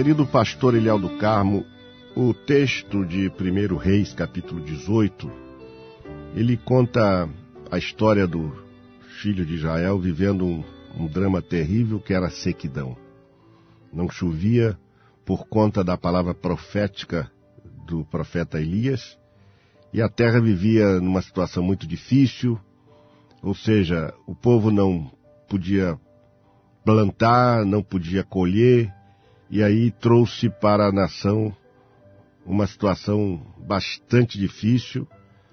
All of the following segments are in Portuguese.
Querido pastor Eliel do Carmo, o texto de 1 Reis, capítulo 18, ele conta a história do filho de Israel vivendo um drama terrível que era a sequidão. Não chovia por conta da palavra profética do profeta Elias, e a terra vivia numa situação muito difícil, ou seja, o povo não podia plantar, não podia colher, e aí trouxe para a nação uma situação bastante difícil,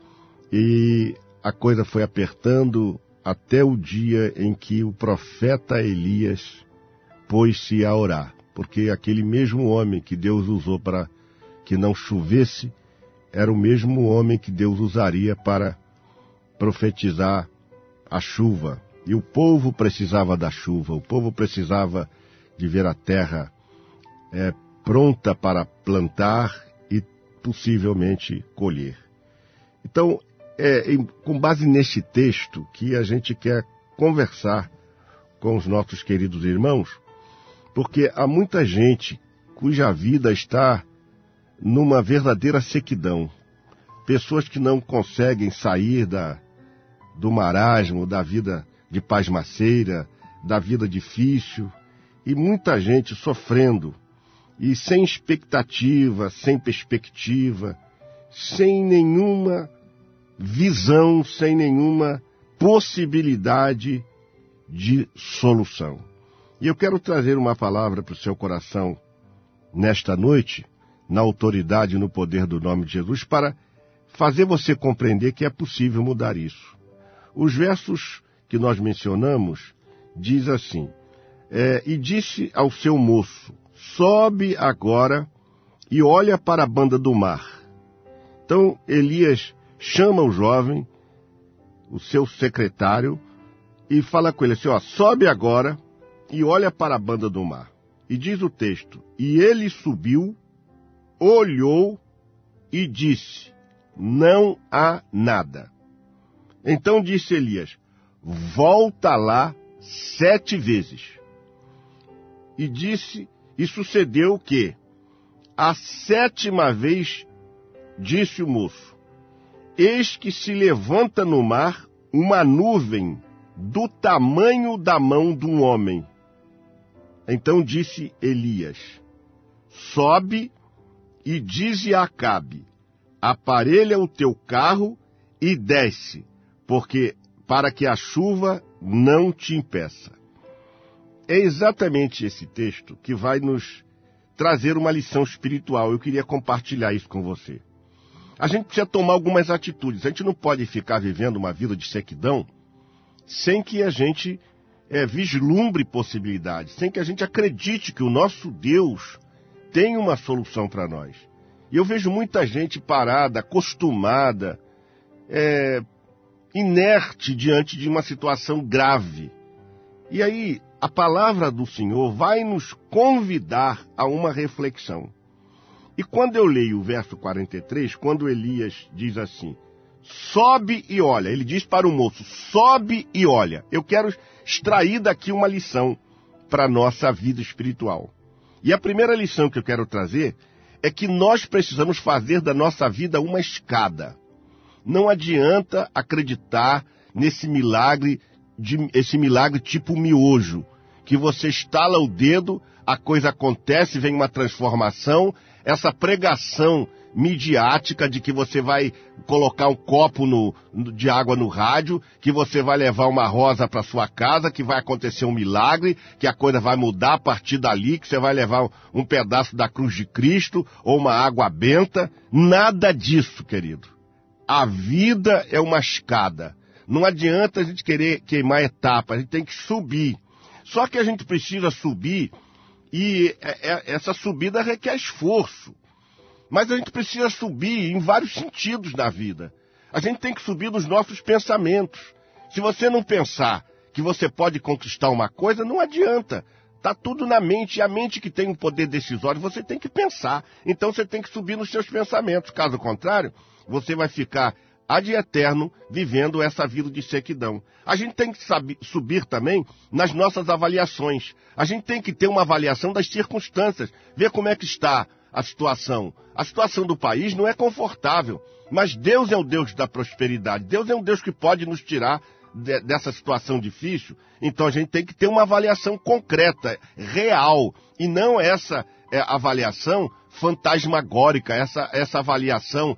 e a coisa foi apertando até o dia em que o profeta Elias pôs-se a orar, porque aquele mesmo homem que Deus usou para que não chovesse, era o mesmo homem que Deus usaria para profetizar a chuva. E o povo precisava da chuva, o povo precisava de ver a terra pronta para plantar e possivelmente colher. Então, com base neste texto que a gente quer conversar com os nossos queridos irmãos, porque há muita gente cuja vida está numa verdadeira sequidão. Pessoas que não conseguem sair do marasmo, da vida de pasmaceira, da vida difícil, e muita gente sofrendo, e sem expectativa, sem perspectiva, sem nenhuma visão, sem nenhuma possibilidade de solução. E eu quero trazer uma palavra para o seu coração nesta noite, na autoridade e no poder do nome de Jesus, para fazer você compreender que é possível mudar isso. Os versos que nós mencionamos diz assim, e disse ao seu moço, sobe agora e olha para a banda do mar. Então Elias chama o jovem, o seu secretário, e fala com ele assim, sobe agora e olha para a banda do mar. E diz o texto, e ele subiu, olhou e disse, não há nada. Então disse Elias, volta lá 7 vezes. E sucedeu que, a 7ª vez, disse o moço, eis que se levanta no mar uma nuvem do tamanho da mão de um homem. Então disse Elias, sobe e dize a Acabe, aparelha o teu carro e desce, para que a chuva não te impeça. É exatamente esse texto que vai nos trazer uma lição espiritual. Eu queria compartilhar isso com você. A gente precisa tomar algumas atitudes. A gente não pode ficar vivendo uma vida de sequidão sem que a gente vislumbre possibilidades, sem que a gente acredite que o nosso Deus tem uma solução para nós. E eu vejo muita gente parada, acostumada, inerte diante de uma situação grave. E aí, a palavra do Senhor vai nos convidar a uma reflexão. E quando eu leio o verso 43, quando Elias diz assim, sobe e olha, ele diz para o moço, sobe e olha. Eu quero extrair daqui uma lição para a nossa vida espiritual. E a primeira lição que eu quero trazer é que nós precisamos fazer da nossa vida uma escada. Não adianta acreditar nesse milagre, esse milagre tipo miojo, que você estala o dedo, a coisa acontece, vem uma transformação, essa pregação midiática de que você vai colocar um copo de água no rádio, que você vai levar uma rosa para sua casa, que vai acontecer um milagre, que a coisa vai mudar a partir dali, que você vai levar um pedaço da cruz de Cristo ou uma água benta. Nada disso, querido. A vida é uma escada. Não adianta a gente querer queimar etapas, a gente tem que subir. Só que a gente precisa subir e essa subida requer esforço. Mas a gente precisa subir em vários sentidos na vida. A gente tem que subir nos nossos pensamentos. Se você não pensar que você pode conquistar uma coisa, não adianta. Está tudo na mente, e a mente que tem um poder decisório, você tem que pensar. Então você tem que subir nos seus pensamentos. Caso contrário, você vai ficar ad eterno vivendo essa vida de sequidão. A gente tem que subir também nas nossas avaliações. A gente tem que ter uma avaliação das circunstâncias, ver como é que está a situação. A situação do país não é confortável, mas Deus é o Deus da prosperidade. Deus é um Deus que pode nos tirar dessa situação difícil. Então a gente tem que ter uma avaliação concreta, real, e não essa avaliação fantasmagórica, essa avaliação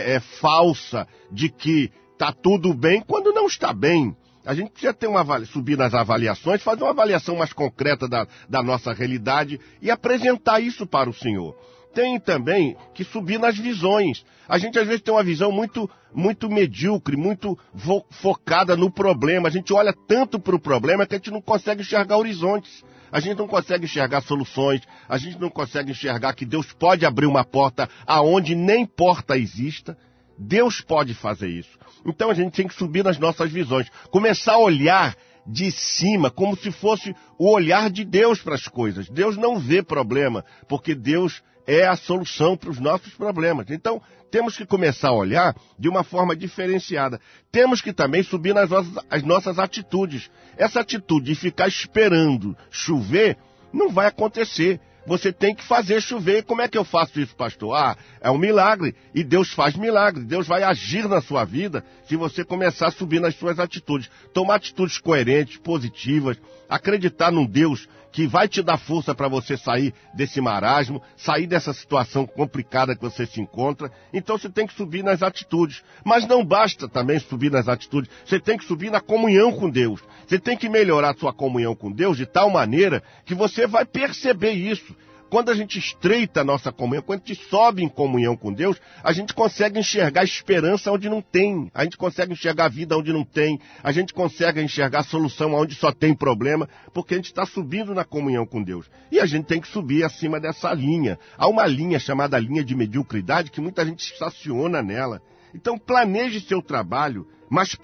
falsa de que está tudo bem quando não está bem. A gente precisa ter subir nas avaliações, fazer uma avaliação mais concreta da nossa realidade e apresentar isso para o Senhor. Tem também que subir nas visões. A gente às vezes tem uma visão muito medíocre, muito focada no problema. A gente olha tanto para o problema que a gente não consegue enxergar horizontes. A gente não consegue enxergar soluções. A gente não consegue enxergar que Deus pode abrir uma porta aonde nem porta exista. Deus pode fazer isso. Então a gente tem que subir nas nossas visões. Começar a olhar de cima, como se fosse o olhar de Deus para as coisas. Deus não vê problema, porque Deus é a solução para os nossos problemas. Então, temos que começar a olhar de uma forma diferenciada. Temos que também subir as nossas atitudes. Essa atitude de ficar esperando chover não vai acontecer. Você tem que fazer chover. Como é que eu faço isso, pastor? É um milagre. E Deus faz milagre. Deus vai agir na sua vida se você começar a subir nas suas atitudes. Tomar atitudes coerentes, positivas. Acreditar num Deus que vai te dar força para você sair desse marasmo, sair dessa situação complicada que você se encontra. Então você tem que subir nas atitudes. Mas não basta também subir nas atitudes. Você tem que subir na comunhão com Deus. Você tem que melhorar a sua comunhão com Deus de tal maneira que você vai perceber isso. Quando a gente estreita a nossa comunhão, quando a gente sobe em comunhão com Deus, a gente consegue enxergar esperança onde não tem. A gente consegue enxergar a vida onde não tem. A gente consegue enxergar a solução onde só tem problema, porque a gente está subindo na comunhão com Deus. E a gente tem que subir acima dessa linha. Há uma linha chamada linha de mediocridade que muita gente estaciona nela. Então planeje seu trabalho, mas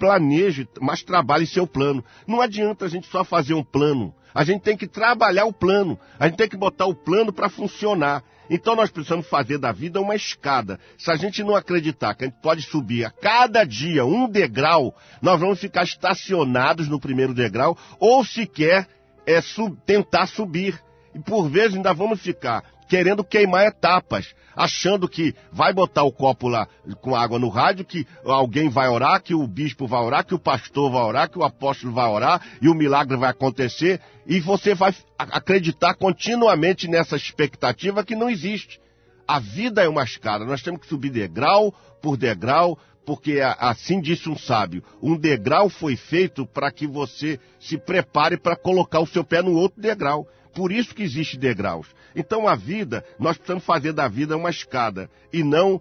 trabalhe seu plano. Não adianta a gente só fazer um plano. A gente tem que trabalhar o plano. A gente tem que botar o plano para funcionar. Então nós precisamos fazer da vida uma escada. Se a gente não acreditar que a gente pode subir a cada dia um degrau, nós vamos ficar estacionados no primeiro degrau ou sequer tentar subir. E por vezes ainda vamos ficar querendo queimar etapas, achando que vai botar o copo lá com água no rádio, que alguém vai orar, que o bispo vai orar, que o pastor vai orar, que o apóstolo vai orar, e o milagre vai acontecer, e você vai acreditar continuamente nessa expectativa que não existe. A vida é uma escada, nós temos que subir degrau por degrau, porque assim disse um sábio, um degrau foi feito para que você se prepare para colocar o seu pé no outro degrau. Por isso que existem degraus. Então a vida, nós precisamos fazer da vida uma escada e não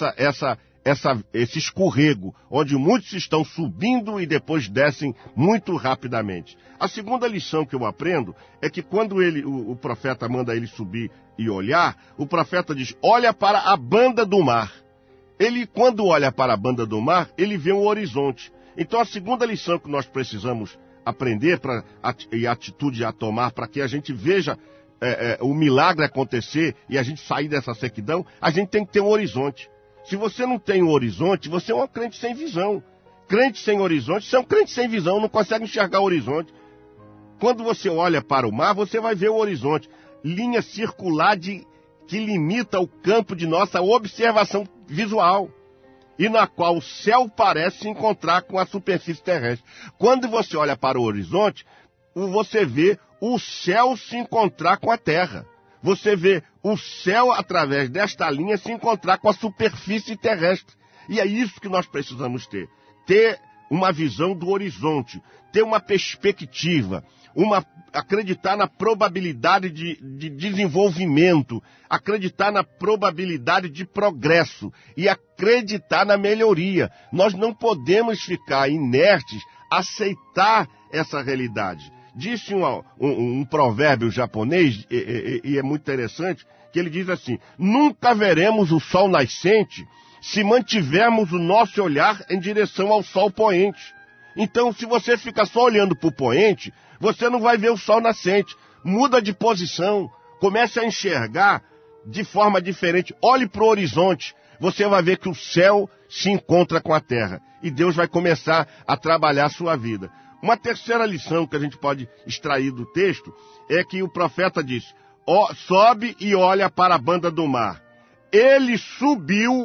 esse escorrego, onde muitos estão subindo e depois descem muito rapidamente. A segunda lição que eu aprendo é que quando o profeta manda ele subir e olhar, o profeta diz, olha para a banda do mar. Ele, quando olha para a banda do mar, ele vê um horizonte. Então a segunda lição que nós precisamos aprender e atitude a tomar para que a gente veja o milagre acontecer e a gente sair dessa sequidão, a gente tem que ter um horizonte. Se você não tem um horizonte, você é um crente sem visão. Crente sem horizonte, você é um crente sem visão, não consegue enxergar o horizonte. Quando você olha para o mar, você vai ver o horizonte. Linha circular que limita o campo de nossa observação visual. E na qual o céu parece se encontrar com a superfície terrestre. Quando você olha para o horizonte, você vê o céu se encontrar com a terra. Você vê o céu, através desta linha, se encontrar com a superfície terrestre. E é isso que nós precisamos ter. Ter uma visão do horizonte, ter uma perspectiva, acreditar na probabilidade de desenvolvimento, acreditar na probabilidade de progresso e acreditar na melhoria. Nós não podemos ficar inertes, aceitar essa realidade. Disse um provérbio japonês, e é muito interessante, que ele diz assim, nunca veremos o sol nascente se mantivermos o nosso olhar em direção ao sol poente. Então, se você fica só olhando para o poente, você não vai ver o sol nascente. Muda de posição, comece a enxergar de forma diferente. Olhe para o horizonte. você vai ver que o céu se encontra com a terra. E Deus vai começar a trabalhar a sua vida. Uma terceira lição que a gente pode extrair do texto é que o profeta diz, sobe e olha para a banda do mar. Ele subiu,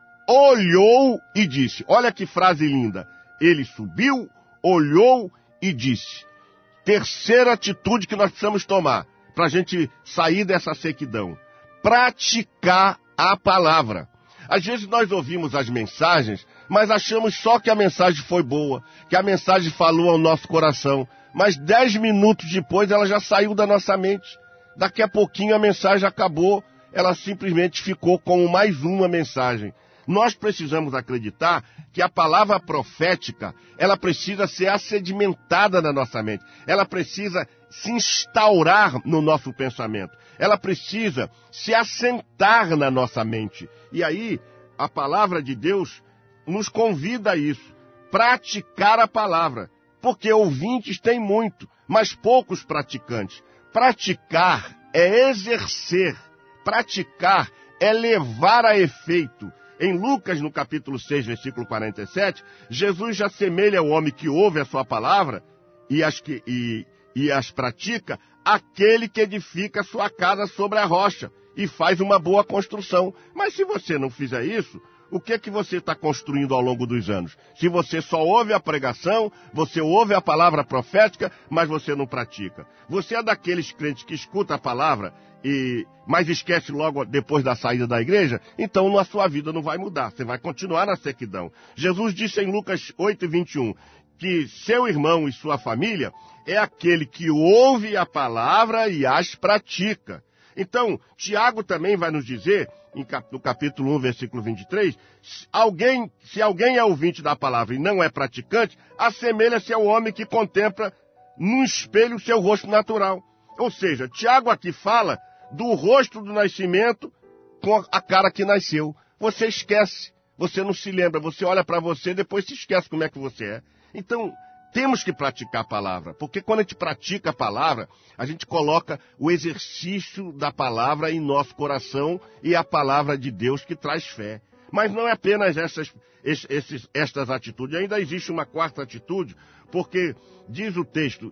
olhou e disse. Olha que frase linda. Ele subiu, olhou e disse. Terceira atitude que nós precisamos tomar para a gente sair dessa sequidão. Praticar a palavra. Às vezes nós ouvimos as mensagens, mas achamos só que a mensagem foi boa, que a mensagem falou ao nosso coração. Mas 10 minutos depois ela já saiu da nossa mente. Daqui a pouquinho a mensagem acabou, ela simplesmente ficou como mais uma mensagem. Nós precisamos acreditar que a palavra profética, ela precisa ser assedimentada na nossa mente. Ela precisa se instaurar no nosso pensamento. Ela precisa se assentar na nossa mente. E aí, a palavra de Deus nos convida a isso. Praticar a palavra. Porque ouvintes tem muito, mas poucos praticantes. Praticar é exercer. Praticar é levar a efeito. Em Lucas, no capítulo 6, versículo 47, Jesus já assemelha o homem que ouve a sua palavra e as pratica, aquele que edifica a sua casa sobre a rocha e faz uma boa construção. Mas se você não fizer isso, o que é que você está construindo ao longo dos anos? Se você só ouve a pregação, você ouve a palavra profética, mas você não pratica. Você é daqueles crentes que escuta a palavra, mas esquece logo depois da saída da igreja, então a sua vida não vai mudar, você vai continuar na sequidão. Jesus disse em Lucas 8:21, que seu irmão e sua família é aquele que ouve a palavra e as pratica. Então, Tiago também vai nos dizer, no capítulo 1, versículo 23, se alguém é ouvinte da palavra e não é praticante, assemelha-se ao homem que contempla num espelho seu rosto natural. Ou seja, Tiago aqui fala do rosto do nascimento com a cara que nasceu. Você esquece, você não se lembra, você olha para você e depois se esquece como é que você é. Então, temos que praticar a palavra, porque quando a gente pratica a palavra, a gente coloca o exercício da palavra em nosso coração e a palavra de Deus que traz fé. Mas não é apenas estas atitudes, ainda existe uma quarta atitude, porque diz o texto,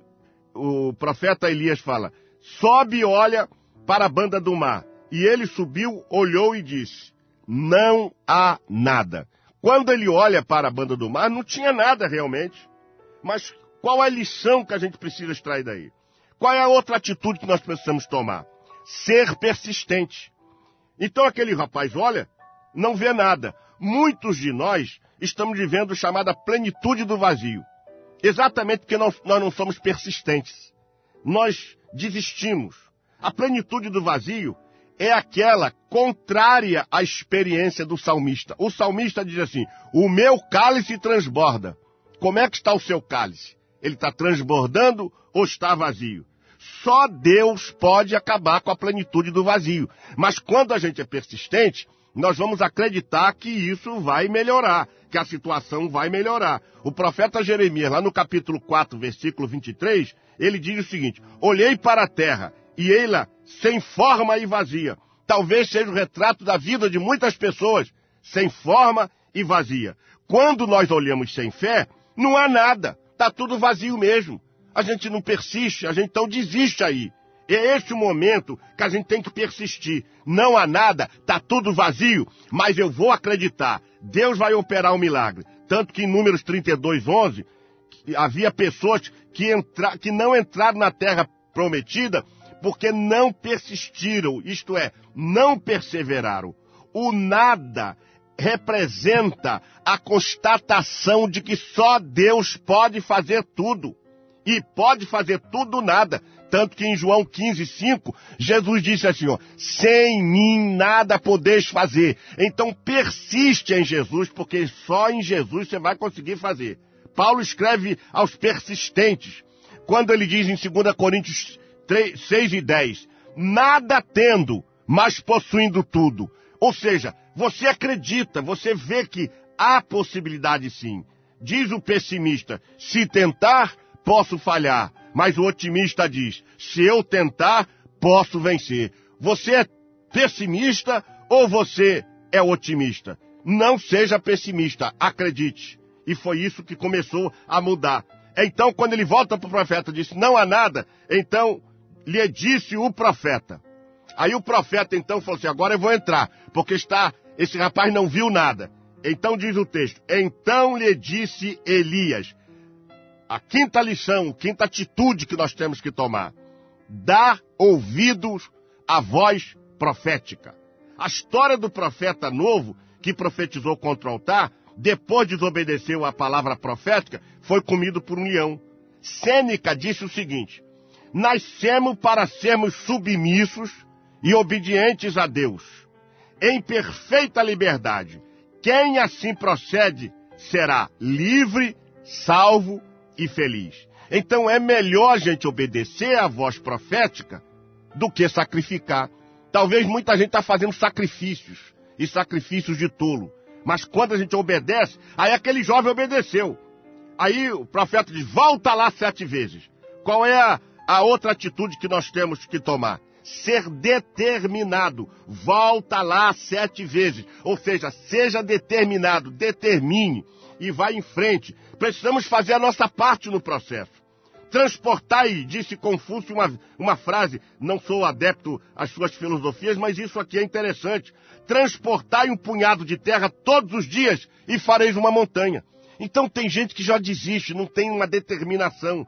o profeta Elias fala, sobe e olha para a banda do mar. E ele subiu, olhou e disse, não há nada. Quando ele olha para a banda do mar, não tinha nada realmente. Mas qual é a lição que a gente precisa extrair daí? Qual é a outra atitude que nós precisamos tomar? Ser persistente. Então aquele rapaz olha, não vê nada. Muitos de nós estamos vivendo a chamada plenitude do vazio. Exatamente porque nós não somos persistentes. Nós desistimos. A plenitude do vazio é aquela contrária à experiência do salmista. O salmista diz assim, o meu cálice transborda. Como é que está o seu cálice? Ele está transbordando ou está vazio? Só Deus pode acabar com a plenitude do vazio. Mas quando a gente é persistente, nós vamos acreditar que isso vai melhorar, que a situação vai melhorar. O profeta Jeremias, lá no capítulo 4, versículo 23, ele diz o seguinte, olhei para a terra e ei-la sem forma e vazia. Talvez seja o retrato da vida de muitas pessoas, sem forma e vazia. Quando nós olhamos sem fé, não há nada, está tudo vazio mesmo. A gente não persiste, a gente então desiste aí. É esse o momento que a gente tem que persistir. Não há nada, está tudo vazio, mas eu vou acreditar. Deus vai operar um milagre. Tanto que em Números 32:11, havia pessoas que não entraram na terra prometida porque não persistiram, isto é, não perseveraram. O nada representa a constatação de que só Deus pode fazer tudo. E pode fazer tudo nada. Tanto que em João 15:5, Jesus disse assim, ó, sem mim nada podeis fazer. Então persiste em Jesus, porque só em Jesus você vai conseguir fazer. Paulo escreve aos persistentes, quando ele diz em 2 Coríntios 6:10, nada tendo, mas possuindo tudo. Ou seja, você acredita, você vê que há possibilidade sim. Diz o pessimista, se tentar, posso falhar. Mas o otimista diz, se eu tentar, posso vencer. Você é pessimista ou você é otimista. Não seja pessimista, acredite. E foi isso que começou a mudar. Então, quando ele volta para o profeta e disse, não há nada, então lhe disse o profeta. Aí o profeta então falou assim, agora eu vou entrar, porque esse rapaz não viu nada. Então diz o texto, então lhe disse Elias. A quinta lição, quinta atitude que nós temos que tomar. Dar ouvidos à voz profética. A história do profeta novo, que profetizou contra o altar, depois desobedeceu a palavra profética, foi comido por um leão. Sêneca disse o seguinte, nascemos para sermos submissos e obedientes a Deus, em perfeita liberdade. Quem assim procede será livre, salvo e feliz. Então é melhor a gente obedecer à voz profética do que sacrificar. Talvez muita gente está fazendo sacrifícios, e sacrifícios de tolo. Mas quando a gente obedece, aí aquele jovem obedeceu. Aí o profeta diz, volta lá 7 vezes. Qual é a outra atitude que nós temos que tomar? Ser determinado. Volta lá 7 vezes. Ou seja, seja determinado, determine e vá em frente. Precisamos fazer a nossa parte no processo. Transportai, disse Confúcio uma frase, não sou adepto às suas filosofias, mas isso aqui é interessante. Transportai um punhado de terra todos os dias e fareis uma montanha. Então tem gente que já desiste, não tem uma determinação.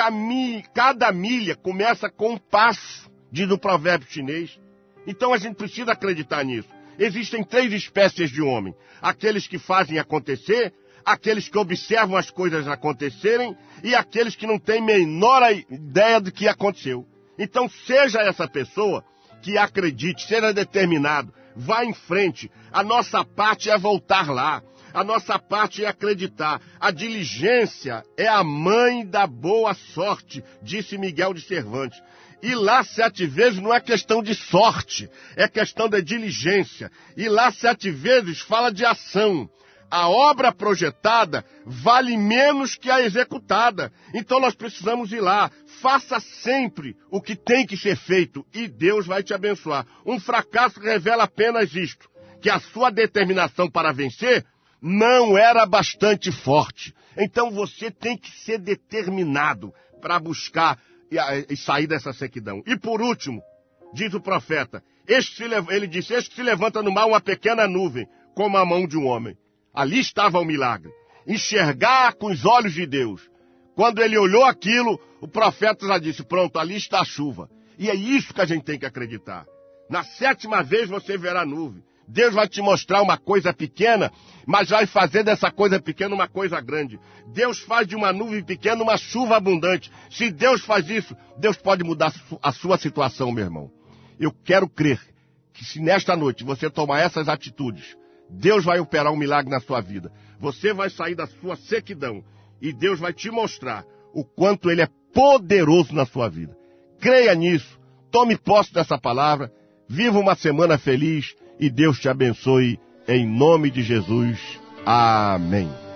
Cada milha começa com um passo, diz o provérbio chinês. Então a gente precisa acreditar nisso. Existem 3 espécies de homem. Aqueles que fazem acontecer, aqueles que observam as coisas acontecerem e aqueles que não têm menor ideia do que aconteceu. Então seja essa pessoa que acredite, seja determinado, vá em frente. A nossa parte é voltar lá. A nossa parte é acreditar. A diligência é a mãe da boa sorte, disse Miguel de Cervantes. E lá 7 vezes não é questão de sorte, é questão de diligência. E lá 7 vezes fala de ação. A obra projetada vale menos que a executada. Então nós precisamos ir lá. Faça sempre o que tem que ser feito e Deus vai te abençoar. Um fracasso revela apenas isto, que a sua determinação para vencer não era bastante forte. Então você tem que ser determinado para buscar e sair dessa sequidão. E por último, diz o profeta, ele disse, este se levanta no mar uma pequena nuvem, como a mão de um homem. Ali estava o milagre. Enxergar com os olhos de Deus. Quando ele olhou aquilo, o profeta já disse, pronto, ali está a chuva. E é isso que a gente tem que acreditar. Na 7ª vez você verá a nuvem. Deus vai te mostrar uma coisa pequena, mas vai fazer dessa coisa pequena uma coisa grande. Deus faz de uma nuvem pequena uma chuva abundante. Se Deus faz isso, Deus pode mudar a sua situação, meu irmão. Eu quero crer que se nesta noite você tomar essas atitudes, Deus vai operar um milagre na sua vida. Você vai sair da sua sequidão e Deus vai te mostrar o quanto Ele é poderoso na sua vida. Creia nisso, tome posse dessa palavra, viva uma semana feliz e Deus te abençoe em nome de Jesus. Amém.